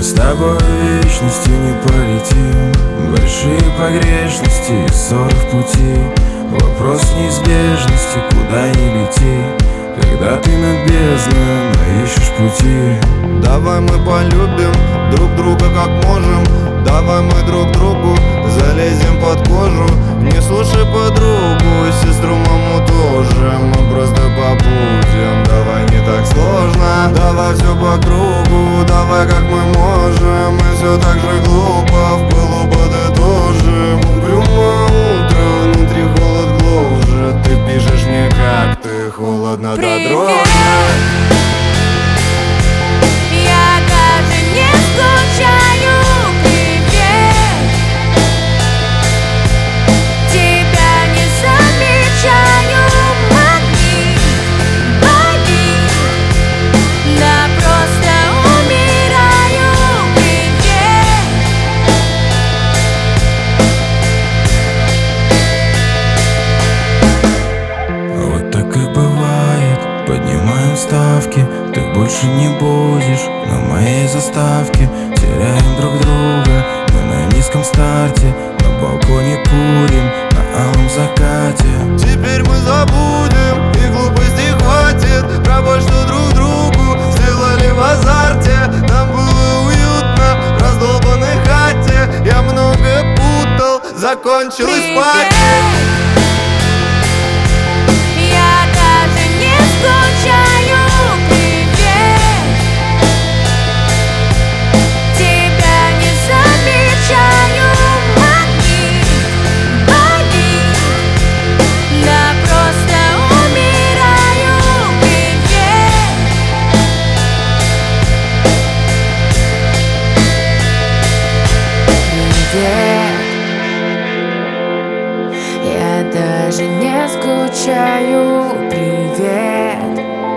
с тобой в вечности не полетим. Большие погрешности и ссоры в пути. Вопрос неизбежности, куда ни лети, когда ты над бездной, но ищешь пути. Давай мы полюбим друг друга как можем. Давай мы друг другу залезем под кожу. Не слушай подругу, сестру, маму тоже. Мы просто побудем, давай не так сложно. Давай все по кругу, давай как мы можем. Мы все так же глупо в пылу подытожим. Угрюмо утро, внутри холод гложет. Ты пишешь мне, как ты, холодно до дрожи. Поднимаем ставки, ты больше не будешь на моей заставке. Теряем друг друга, мы на низком старте. На балконе курим, на алом закате. Теперь мы забудем, и глупости хватит. Про боль, что друг другу сделали в азарте. Нам было уютно в раздолбанной хате. Я многое путал, закончилась пати. Я даже не скучаю, привет.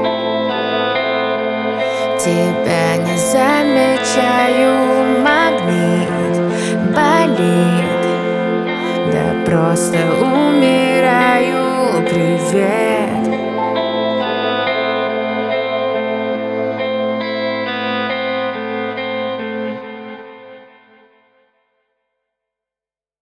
Тебя не замечаю, магнит болит. Да просто умираю, привет.